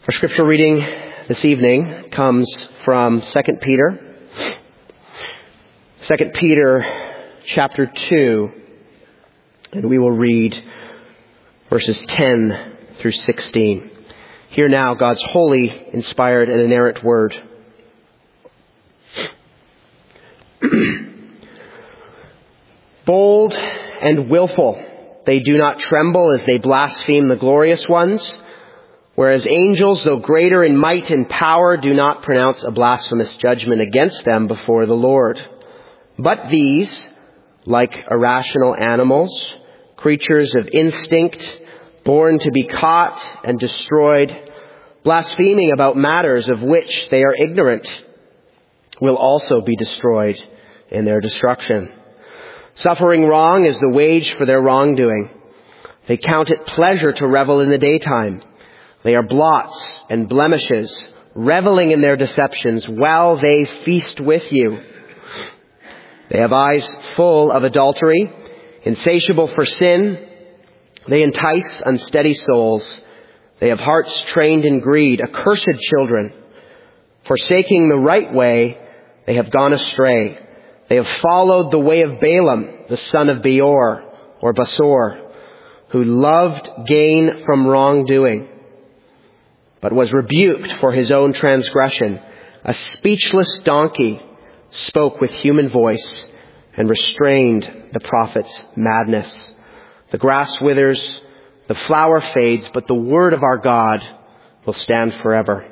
Our scripture reading this evening comes from 2 Peter. 2 Peter chapter 2, and we will read verses 10 through 16. Hear now God's holy, inspired, and inerrant word. Bold and willful, they do not tremble as they blaspheme the glorious ones, whereas angels, though greater in might and power, do not pronounce a blasphemous judgment against them before the Lord. But these, like irrational animals, creatures of instinct, born to be caught and destroyed, blaspheming about matters of which they are ignorant, will also be destroyed in their destruction. Suffering wrong is the wage for their wrongdoing. They count it pleasure to revel in the daytime. They are blots and blemishes, reveling in their deceptions while they feast with you. They have eyes full of adultery, insatiable for sin. They entice unsteady souls. They have hearts trained in greed, accursed children. Forsaking the right way, they have gone astray. They have followed the way of Balaam, the son of Beor, or Basor, who loved gain from wrongdoing, but was rebuked for his own transgression. A speechless donkey spoke with human voice and restrained the prophet's madness. The grass withers, the flower fades, but the word of our God will stand forever.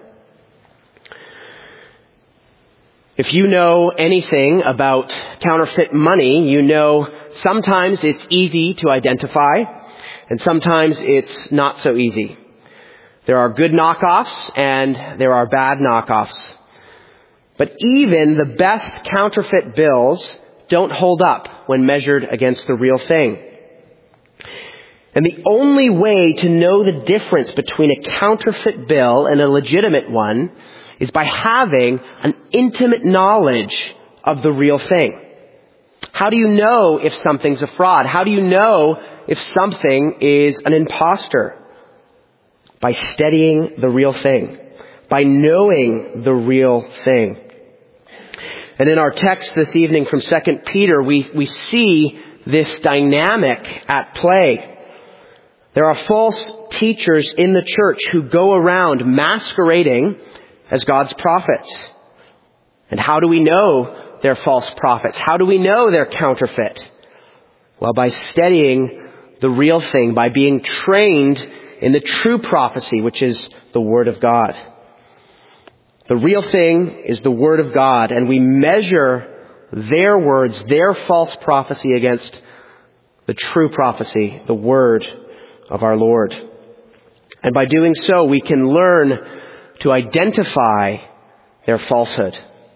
If you know anything about counterfeit money, you know sometimes it's easy to identify and sometimes it's not so easy. There are good knockoffs and there are bad knockoffs. But even the best counterfeit bills don't hold up when measured against the real thing. And the only way to know the difference between a counterfeit bill and a legitimate one is by having an intimate knowledge of the real thing. How do you know if something's a fraud? How do you know if something is an imposter? By studying the real thing. By knowing the real thing. And in our text this evening from 2 Peter, we see this dynamic at play. There are false teachers in the church who go around masquerading as God's prophets. And how do we know they're false prophets? How do we know they're counterfeit? Well, by studying the real thing, by being trained in the true prophecy, which is the Word of God. The real thing is the Word of God, and we measure their words, their false prophecy against the true prophecy, the Word of our Lord. And by doing so, we can learn to identify their falsehood.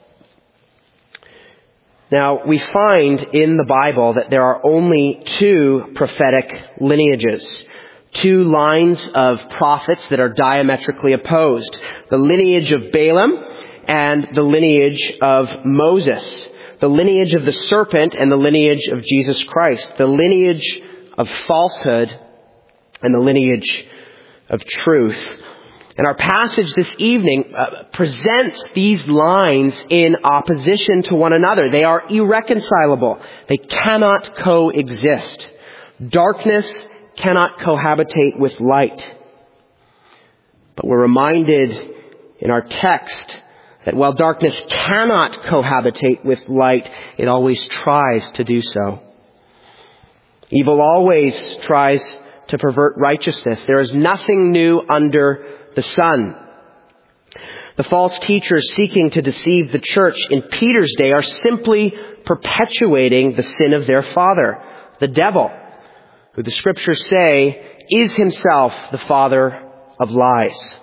Now, we find in the Bible that there are only two prophetic lineages. Two lines of prophets that are diametrically opposed. The lineage of Balaam and the lineage of Moses. The lineage of the serpent and the lineage of Jesus Christ. The lineage of falsehood and the lineage of truth. And our passage this evening presents these lines in opposition to one another. They are irreconcilable. They cannot coexist. Darkness cannot cohabitate with light. But we're reminded in our text that while darkness cannot cohabitate with light, it always tries to do so. Evil always tries to pervert righteousness. There is nothing new under the sun. The false teachers seeking to deceive the church in Peter's day are simply perpetuating the sin of their father, the devil, who the scriptures say is himself the father of lies.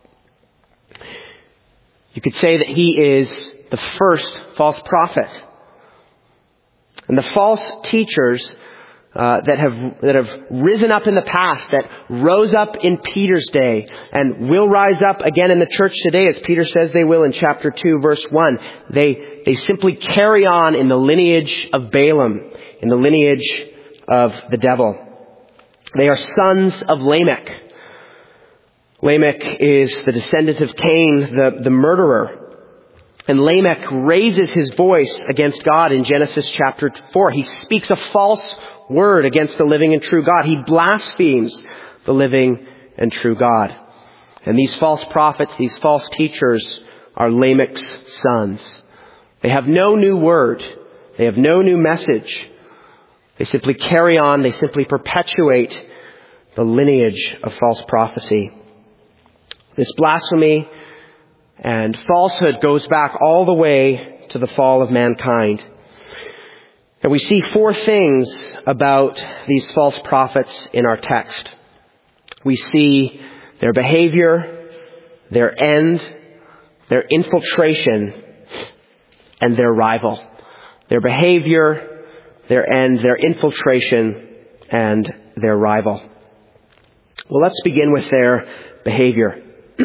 You could say that he is the first false prophet. And the false teachers that have risen up in the past, that rose up in Peter's day and will rise up again in the church today, as Peter says they will in chapter 2, verse 1. They simply carry on in the lineage of Balaam, in the lineage of the devil. They are sons of Lamech. Lamech is the descendant of Cain, the murderer. And Lamech raises his voice against God in Genesis chapter 4. He speaks a false word against the living and true God. He blasphemes the living and true God. And these false prophets, these false teachers, are Lamech's sons. They have no new word. They have no new message. They simply carry on. They simply perpetuate the lineage of false prophecy. This blasphemy and falsehood goes back all the way to the fall of mankind. And we see four things about these false prophets in our text. We see their behavior, their end, their infiltration, and their rival. Their behavior, their end, their infiltration, and their rival. Well, let's begin with their behavior.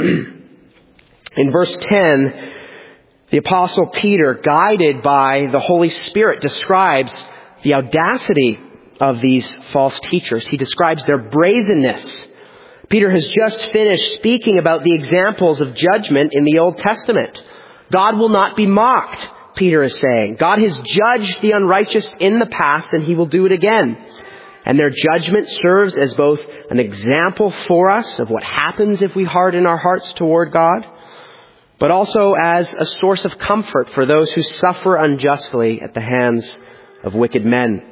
In verse 10, the Apostle Peter, guided by the Holy Spirit, describes the audacity of these false teachers. He describes their brazenness. Peter has just finished speaking about the examples of judgment in the Old Testament. God will not be mocked, Peter is saying. God has judged the unrighteous in the past, and he will do it again. And their judgment serves as both an example for us of what happens if we harden our hearts toward God, but also as a source of comfort for those who suffer unjustly at the hands of wicked men.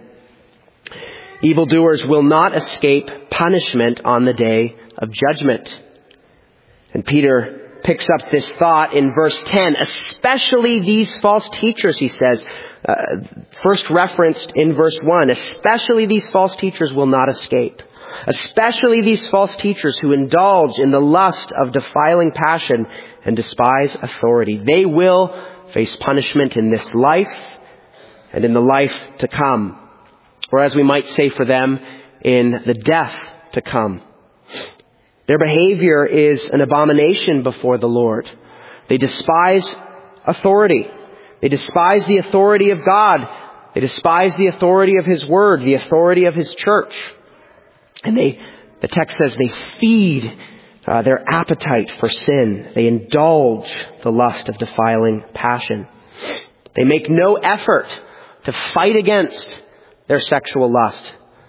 Evildoers will not escape punishment on the day of judgment. And Peter picks up this thought in verse 10, especially these false teachers, he says, first referenced in verse 1, especially these false teachers will not escape. Especially these false teachers who indulge in the lust of defiling passion and despise authority. They will face punishment in this life and in the life to come. Or as we might say for them, in the death to come. Their behavior is an abomination before the Lord. They despise authority. They despise the authority of God. They despise the authority of His Word, the authority of His church. And the text says they feed their appetite for sin. They indulge the lust of defiling passion. They make no effort to fight against their sexual lust.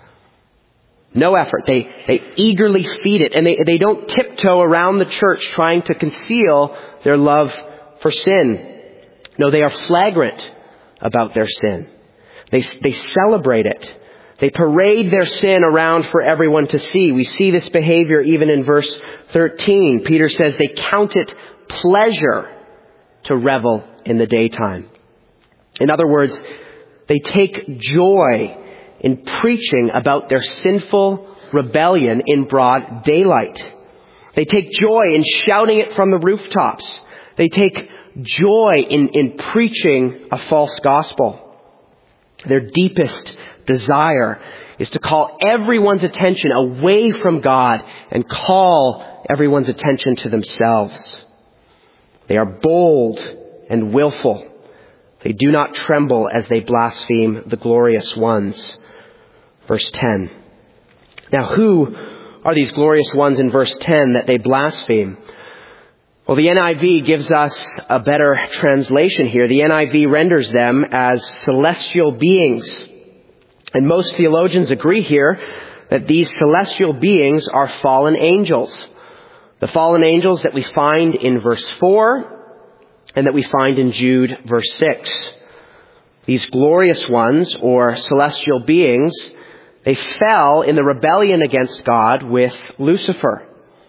No effort. They eagerly feed it, and they don't tiptoe around the church trying to conceal their love for sin. No, they are flagrant about their sin. They celebrate it. They parade their sin around for everyone to see. We see this behavior even in verse 13. Peter says they count it pleasure to revel in the daytime. In other words, they take joy in preaching about their sinful rebellion in broad daylight. They take joy in shouting it from the rooftops. They take joy in preaching a false gospel. Their deepest desire is to call everyone's attention away from God and call everyone's attention to themselves. They are bold and willful. They do not tremble as they blaspheme the glorious ones. Verse 10. Now, who are these glorious ones in verse 10 that they blaspheme? Well, the NIV gives us a better translation here. The NIV renders them as celestial beings. And most theologians agree here that these celestial beings are fallen angels. The fallen angels that we find in verse 4 and that we find in Jude verse 6. These glorious ones, or celestial beings, they fell in the rebellion against God with Lucifer.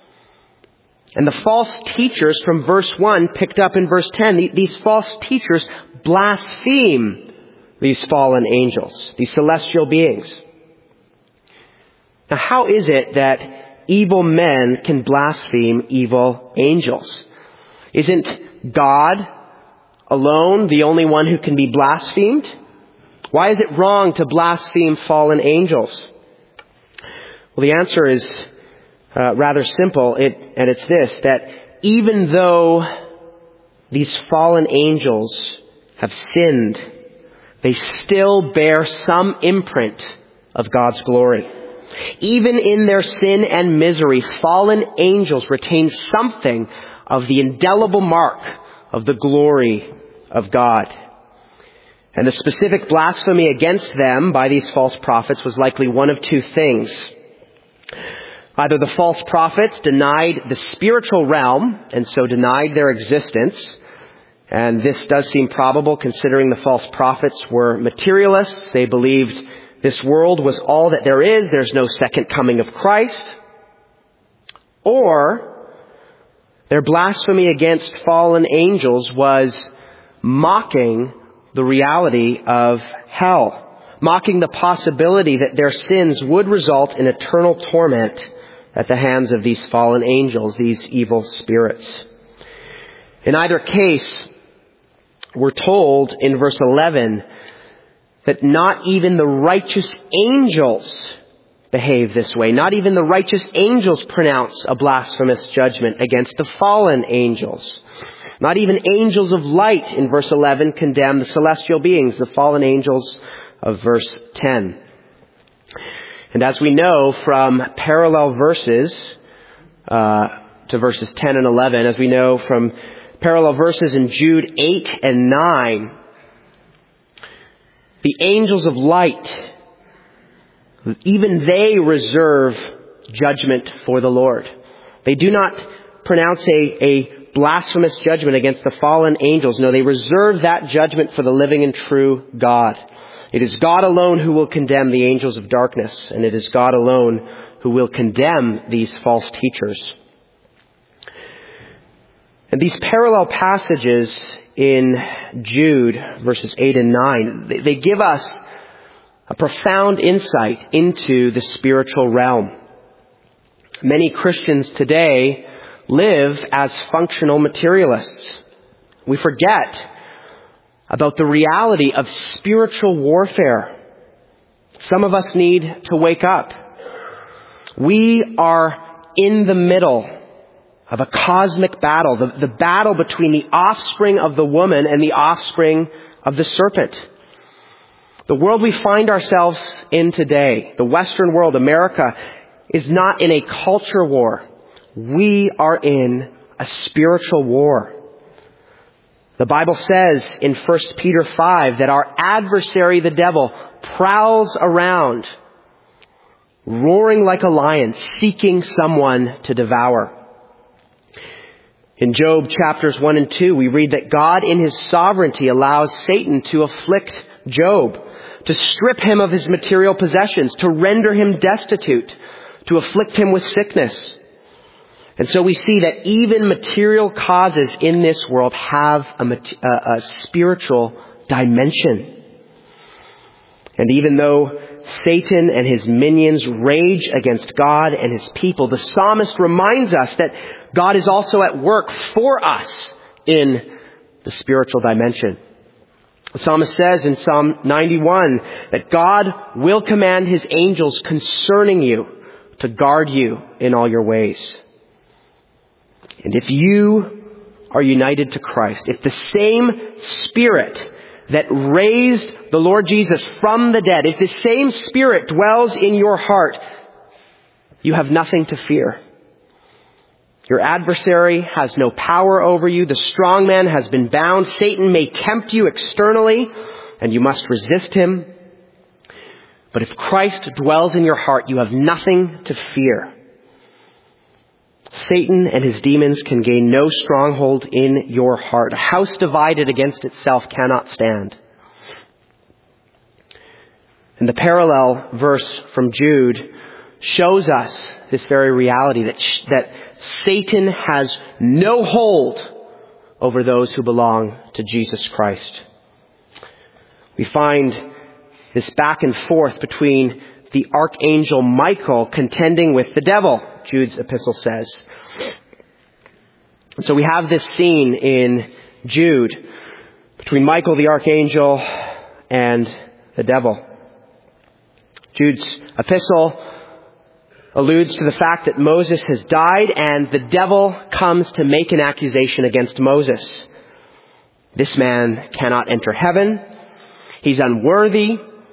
And the false teachers from verse 1 picked up in verse 10, these false teachers blaspheme these fallen angels, these celestial beings. Now, how is it that evil men can blaspheme evil angels? Isn't God alone the only one who can be blasphemed? Why is it wrong to blaspheme fallen angels? Well, the answer is rather simple, and it's this, that even though these fallen angels have sinned, they still bear some imprint of God's glory. Even in their sin and misery, fallen angels retain something of the indelible mark of the glory of God. And the specific blasphemy against them by these false prophets was likely one of two things. Either the false prophets denied the spiritual realm and so denied their existence. And this does seem probable considering the false prophets were materialists. They believed this world was all that there is. There's no second coming of Christ. Or their blasphemy against fallen angels was mocking the reality of hell, mocking the possibility that their sins would result in eternal torment at the hands of these fallen angels, these evil spirits. In either case, we're told in verse 11 that not even the righteous angels behave this way. Not even the righteous angels pronounce a blasphemous judgment against the fallen angels. Not even angels of light in verse 11 condemn the celestial beings, the fallen angels of verse 10. And as we know from parallel verses to verses 10 and 11, as we know from parallel verses in Jude 8 and 9, the angels of light, even they reserve judgment for the Lord. They do not pronounce a blasphemous judgment against the fallen angels. No, they reserve that judgment for the living and true God. It is God alone who will condemn the angels of darkness, and it is God alone who will condemn these false teachers. And these parallel passages in Jude, verses 8 and 9, they give us a profound insight into the spiritual realm. Many Christians today live as functional materialists. We forget about the reality of spiritual warfare. Some of us need to wake up. We are in the middle of a cosmic battle, the battle between the offspring of the woman and the offspring of the serpent. The world we find ourselves in today, the Western world, America, is not in a culture war. We are in a spiritual war. The Bible says in 1 Peter 5 that our adversary, the devil, prowls around, roaring like a lion, seeking someone to devour. In Job chapters 1 and 2, we read that God in His sovereignty allows Satan to afflict Job, to strip him of his material possessions, to render him destitute, to afflict him with sickness. And so we see that even material causes in this world have a spiritual dimension. And even though Satan and his minions rage against God and His people, the psalmist reminds us that God is also at work for us in the spiritual dimension. The psalmist says in Psalm 91 that God will command His angels concerning you to guard you in all your ways. And if you are united to Christ, if the same Spirit that raised the Lord Jesus from the dead, if the same Spirit dwells in your heart, you have nothing to fear. Your adversary has no power over you. The strong man has been bound. Satan may tempt you externally, and you must resist him. But if Christ dwells in your heart, you have nothing to fear. Satan and his demons can gain no stronghold in your heart. A house divided against itself cannot stand. And the parallel verse from Jude shows us this very reality that Satan has no hold over those who belong to Jesus Christ. We find this back and forth between the archangel Michael contending with the devil, Jude's epistle says. And so we have this scene in Jude between Michael the archangel and the devil. Jude's epistle alludes to the fact that Moses has died and the devil comes to make an accusation against Moses. This man cannot enter heaven. He's unworthy.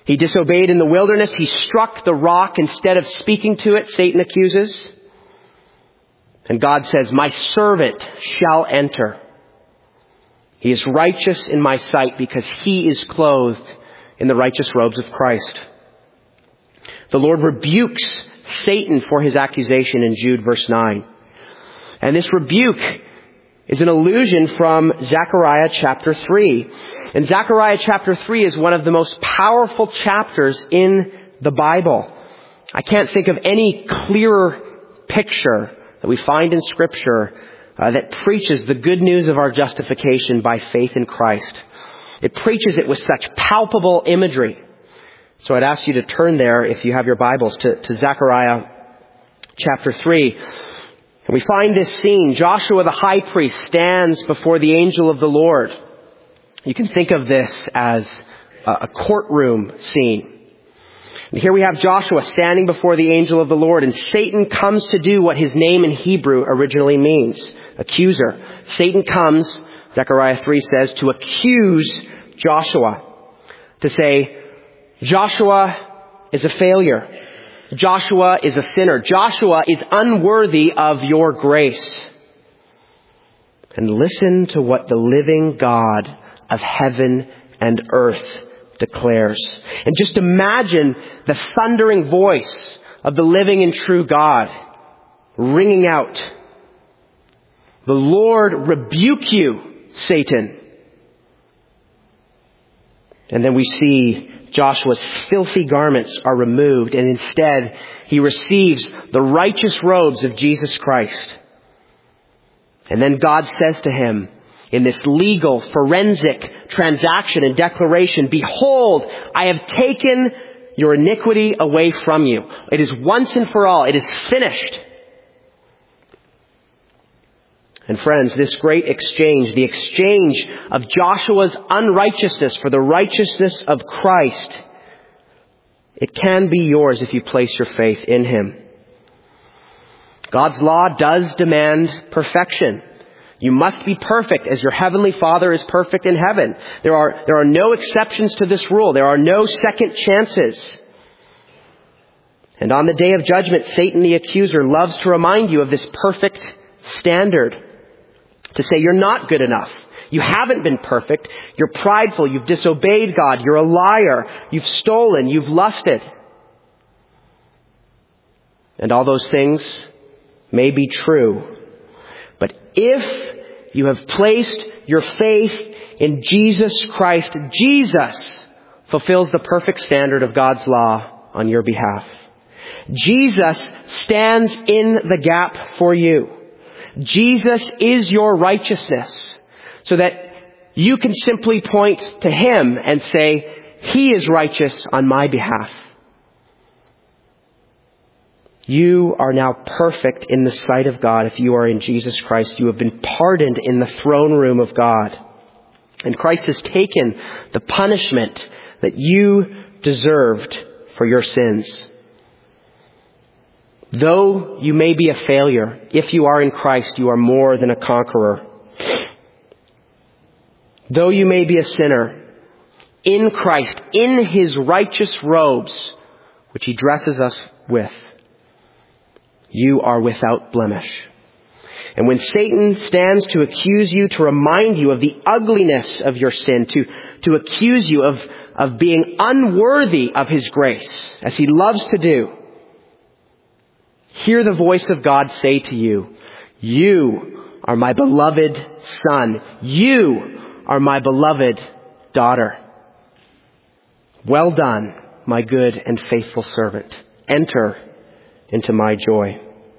He disobeyed in the wilderness. He struck the rock instead of speaking to it, Satan accuses. And God says, my servant shall enter. He is righteous in my sight because he is clothed in the righteous robes of Christ. The Lord rebukes Satan for his accusation in Jude verse 9. And this rebuke is an allusion from Zechariah chapter 3. And Zechariah chapter 3 is one of the most powerful chapters in the Bible. I can't think of any clearer picture that we find in Scripture that preaches the good news of our justification by faith in Christ. It preaches it with such palpable imagery. So I'd ask you to turn there, if you have your Bibles, to Zechariah chapter 3. And we find this scene. Joshua the high priest stands before the angel of the Lord. You can think of this as a courtroom scene. And here we have Joshua standing before the angel of the Lord, and Satan comes to do what his name in Hebrew originally means, accuser. Satan comes, Zechariah 3 says, to accuse Joshua, to say, Joshua is a failure. Joshua is a sinner. Joshua is unworthy of your grace. And listen to what the living God of heaven and earth declares. And just imagine the thundering voice of the living and true God ringing out. The Lord rebuke you, Satan. And then we see Joshua's filthy garments are removed, and instead he receives the righteous robes of Jesus Christ. And then God says to him in this legal, forensic transaction and declaration, behold, I have taken your iniquity away from you. It is once and for all. It is finished. And friends, this great exchange, the exchange of Joshua's unrighteousness for the righteousness of Christ, it can be yours if you place your faith in Him. God's law does demand perfection. You must be perfect as your heavenly Father is perfect in heaven. There are no exceptions to this rule. There are no second chances. And on the day of judgment, Satan the accuser loves to remind you of this perfect standard. To say you're not good enough. You haven't been perfect. You're prideful. You've disobeyed God. You're a liar. You've stolen. You've lusted. And all those things may be true. But if you have placed your faith in Jesus Christ, Jesus fulfills the perfect standard of God's law on your behalf. Jesus stands in the gap for you. Jesus is your righteousness, so that you can simply point to Him and say, He is righteous on my behalf. You are now perfect in the sight of God if you are in Jesus Christ. You have been pardoned in the throne room of God. And Christ has taken the punishment that you deserved for your sins. Though you may be a failure, if you are in Christ, you are more than a conqueror. Though you may be a sinner, in Christ, in His righteous robes, which He dresses us with, you are without blemish. And when Satan stands to accuse you, to remind you of the ugliness of your sin, to accuse you of being unworthy of His grace, as he loves to do, hear the voice of God say to you, you are my beloved son. You are my beloved daughter. Well done, my good and faithful servant. Enter into my joy.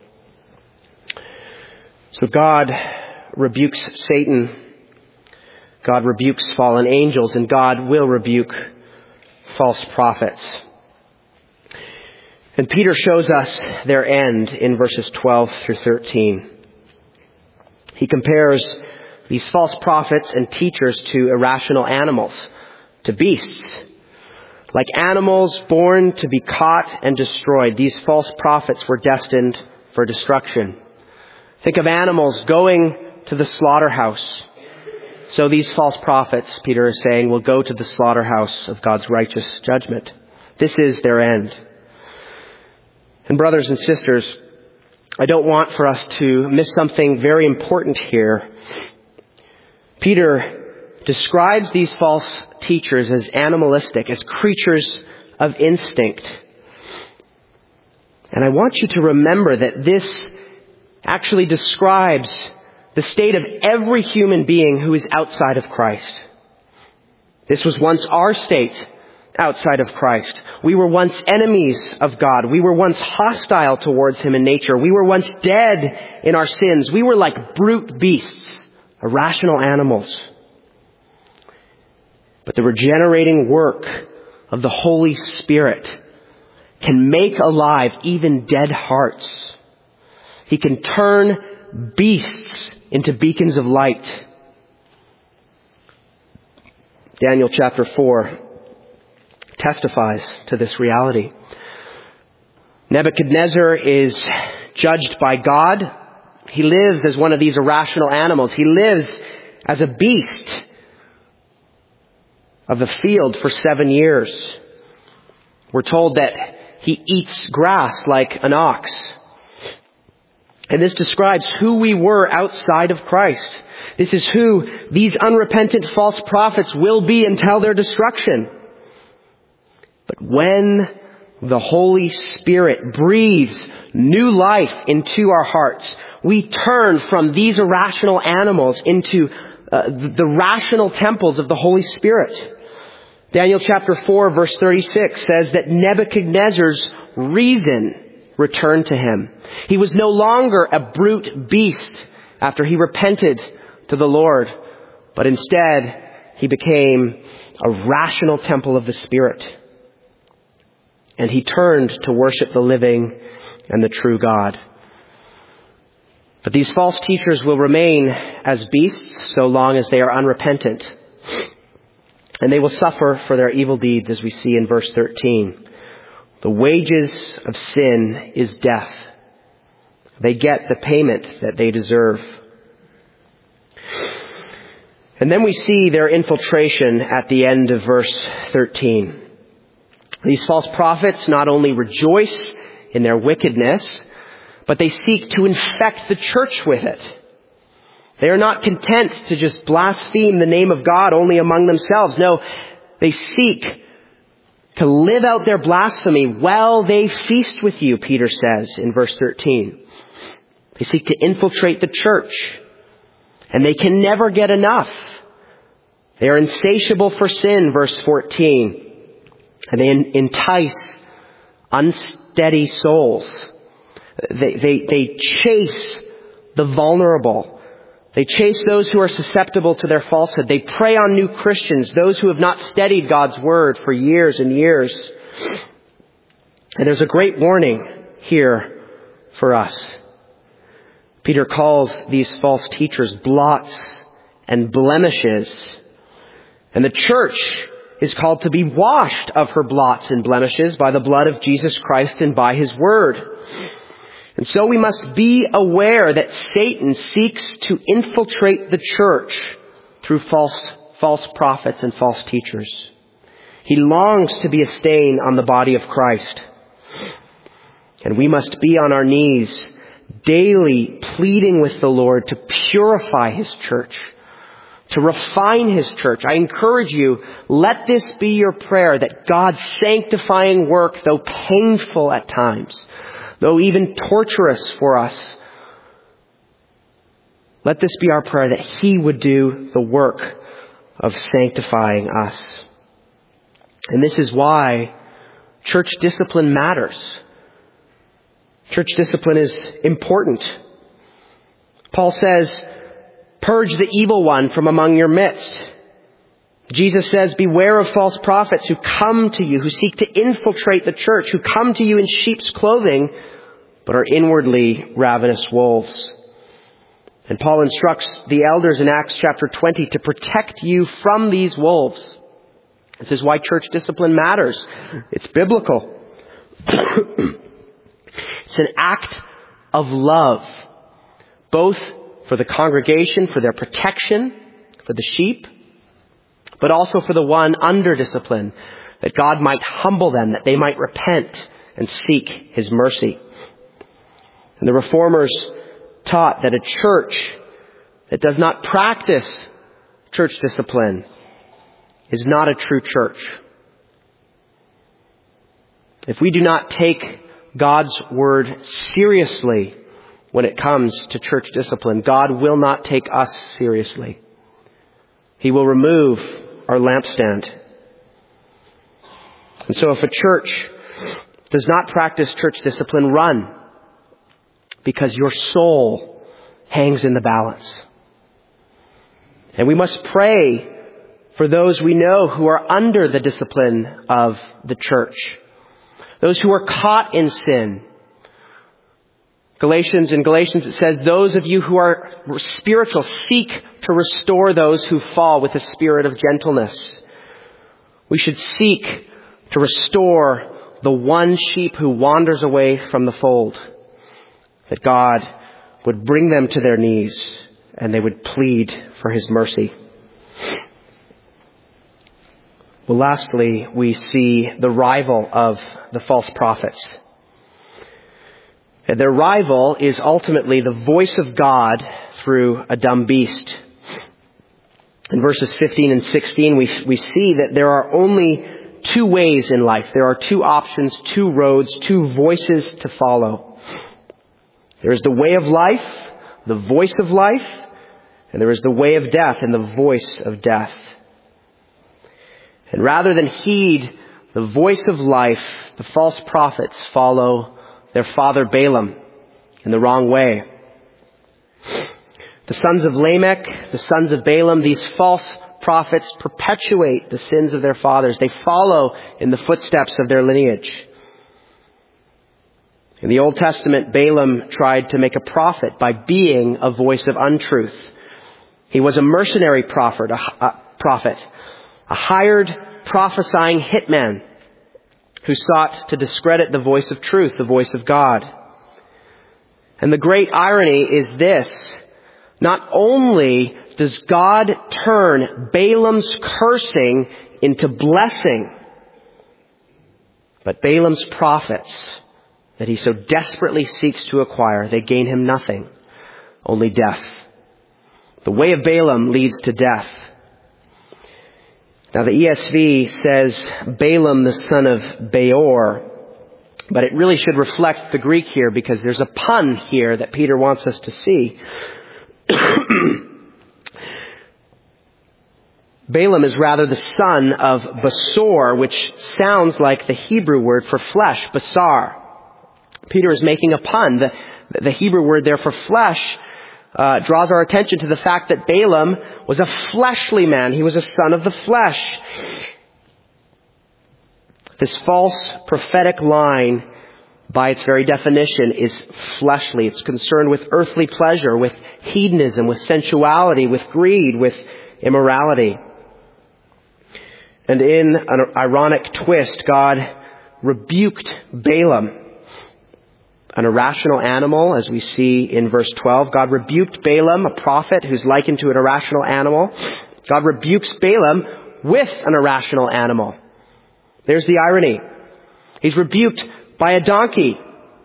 So God rebukes Satan. God rebukes fallen angels, and God will rebuke false prophets. And Peter shows us their end in verses 12 through 13. He compares these false prophets and teachers to irrational animals, to beasts. Like animals born to be caught and destroyed, these false prophets were destined for destruction. Think of animals going to the slaughterhouse. So these false prophets, Peter is saying, will go to the slaughterhouse of God's righteous judgment. This is their end. And brothers and sisters, I don't want for us to miss something very important here. Peter describes these false teachers as animalistic, as creatures of instinct. And I want you to remember that this actually describes the state of every human being who is outside of Christ. This was once our state outside of Christ. We were once enemies of God. We were once hostile towards Him in nature. We were once dead in our sins. We were like brute beasts, irrational animals. But the regenerating work of the Holy Spirit can make alive even dead hearts. He can turn beasts into beacons of light. Daniel chapter 4 testifies to this reality. Nebuchadnezzar is judged by God. He lives as one of these irrational animals. He lives as a beast of the field for 7 years. We're told that he eats grass like an ox. And this describes who we were outside of Christ. This is who these unrepentant false prophets will be until their destruction. But when the Holy Spirit breathes new life into our hearts, we turn from these irrational animals into the rational temples of the Holy Spirit. Daniel chapter 4 verse 36 says that Nebuchadnezzar's reason returned to him. He was no longer a brute beast after he repented to the Lord, but instead he became a rational temple of the Spirit. And he turned to worship the living and the true God. But these false teachers will remain as beasts so long as they are unrepentant. And they will suffer for their evil deeds, as we see in verse 13. The wages of sin is death. They get the payment that they deserve. And then we see their infiltration at the end of verse 13. These false prophets not only rejoice in their wickedness, but they seek to infect the church with it. They are not content to just blaspheme the name of God only among themselves. No, they seek to live out their blasphemy while they feast with you, Peter says in verse 13. They seek to infiltrate the church, and they can never get enough. They are insatiable for sin, verse 14, and they entice unsteady souls. They chase the vulnerable. They chase those who are susceptible to their falsehood. They prey on new Christians, those who have not studied God's Word for years and years. And there's a great warning here for us. Peter calls these false teachers blots and blemishes. And the church is called to be washed of her blots and blemishes by the blood of Jesus Christ and by His Word. And so we must be aware that Satan seeks to infiltrate the church through false prophets and false teachers. He longs to be a stain on the body of Christ. And we must be on our knees daily pleading with the Lord to purify His church, to refine His church. I encourage you, let this be your prayer, that God's sanctifying work, though painful at times, though even torturous for us, let this be our prayer, that He would do the work of sanctifying us. And this is why church discipline matters. Church discipline is important. Paul says, purge the evil one from among your midst. Jesus says, beware of false prophets who come to you, who seek to infiltrate the church, who come to you in sheep's clothing, but are inwardly ravenous wolves. And Paul instructs the elders in Acts chapter 20 to protect you from these wolves. This is why church discipline matters. It's biblical. It's an act of love, both for the congregation, for their protection, for the sheep, but also for the one under discipline, that God might humble them, that they might repent and seek his mercy. And the Reformers taught that a church that does not practice church discipline is not a true church. If we do not take God's word seriously when it comes to church discipline, God will not take us seriously. He will remove our lampstand. And so if a church does not practice church discipline, run, because your soul hangs in the balance. And we must pray for those we know who are under the discipline of the church, those who are caught in sin. In Galatians it says, those of you who are spiritual, seek to restore those who fall with a spirit of gentleness. We should seek to restore the one sheep who wanders away from the fold, that God would bring them to their knees and they would plead for his mercy. Well, lastly, we see the rival of the false prophets. Their rival is ultimately the voice of God through a dumb beast. In verses 15 and 16, we see that there are only two ways in life. There are two options, two roads, two voices to follow. There is the way of life, the voice of life, and there is the way of death and the voice of death. And rather than heed the voice of life, the false prophets follow their father Balaam in the wrong way. The sons of Lamech, the sons of Balaam, these false prophets perpetuate the sins of their fathers. They follow in the footsteps of their lineage. In the Old Testament, Balaam tried to make a profit by being a voice of untruth. He was a mercenary prophet, a hired prophesying hitman who sought to discredit the voice of truth, the voice of God. And the great irony is this: not only does God turn Balaam's cursing into blessing, but Balaam's prophets that he so desperately seeks to acquire, they gain him nothing, only death. The way of Balaam leads to death. Now the ESV says Balaam the son of Beor, but it really should reflect the Greek here, because there's a pun here that Peter wants us to see. Balaam is rather the son of Besor, which sounds like the Hebrew word for flesh, basar. Peter is making a pun. The Hebrew word there for flesh draws our attention to the fact that Balaam was a fleshly man. He was a son of the flesh. This false prophetic line, by its very definition, is fleshly. It's concerned with earthly pleasure, with hedonism, with sensuality, with greed, with immorality. And in an ironic twist, God rebuked Balaam, an irrational animal, as we see in verse 12. God rebuked Balaam, a prophet who's likened to an irrational animal. God rebukes Balaam with an irrational animal. There's the irony. He's rebuked by a donkey.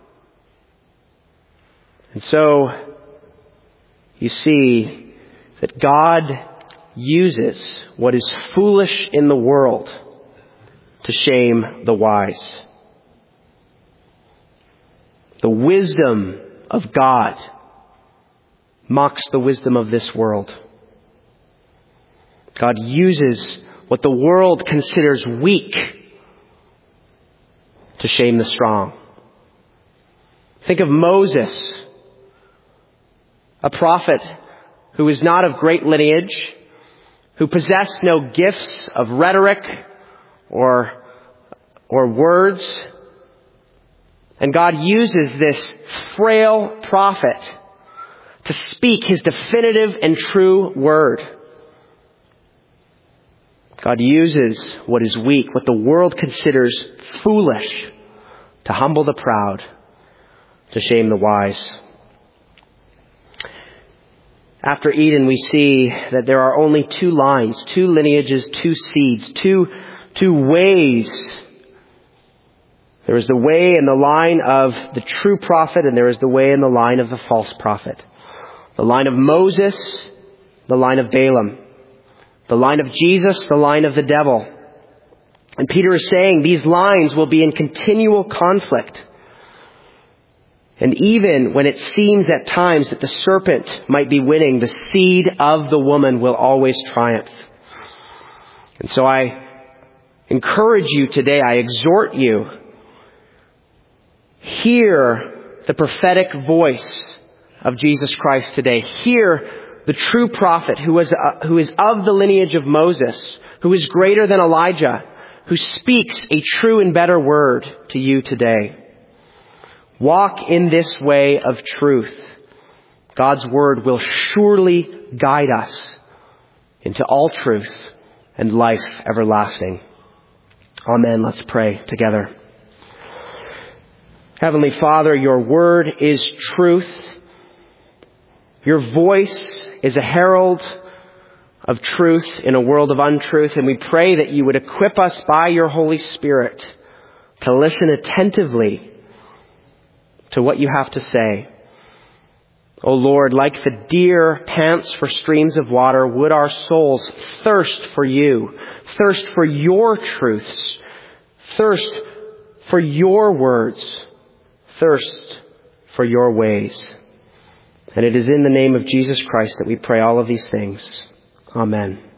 And so you see that God uses what is foolish in the world to shame the wise. The wisdom of God mocks the wisdom of this world. God uses what the world considers weak to shame the strong. Think of Moses, a prophet who is not of great lineage, who possessed no gifts of rhetoric or words. And God uses this frail prophet to speak his definitive and true word. God uses what is weak, what the world considers foolish, to humble the proud, to shame the wise. After Eden, we see that there are only two lines, two lineages, two seeds, two ways. There is the way and the line of the true prophet, and there is the way and the line of the false prophet. The line of Moses, the line of Balaam. The line of Jesus, the line of the devil. And Peter is saying these lines will be in continual conflict. And even when it seems at times that the serpent might be winning, the seed of the woman will always triumph. And so I encourage you today, I exhort you, hear the prophetic voice of Jesus Christ today. Hear the true prophet who is of the lineage of Moses, who is greater than Elijah, who speaks a true and better word to you today. Walk in this way of truth. God's word will surely guide us into all truth and life everlasting. Amen. Let's pray together. Heavenly Father, your word is truth. Your voice is a herald of truth in a world of untruth, and we pray that you would equip us by your Holy Spirit to listen attentively to what you have to say. O Lord, like the deer pants for streams of water, would our souls thirst for you, thirst for your truths, thirst for your words, thirst for your ways. And it is in the name of Jesus Christ that we pray all of these things. Amen.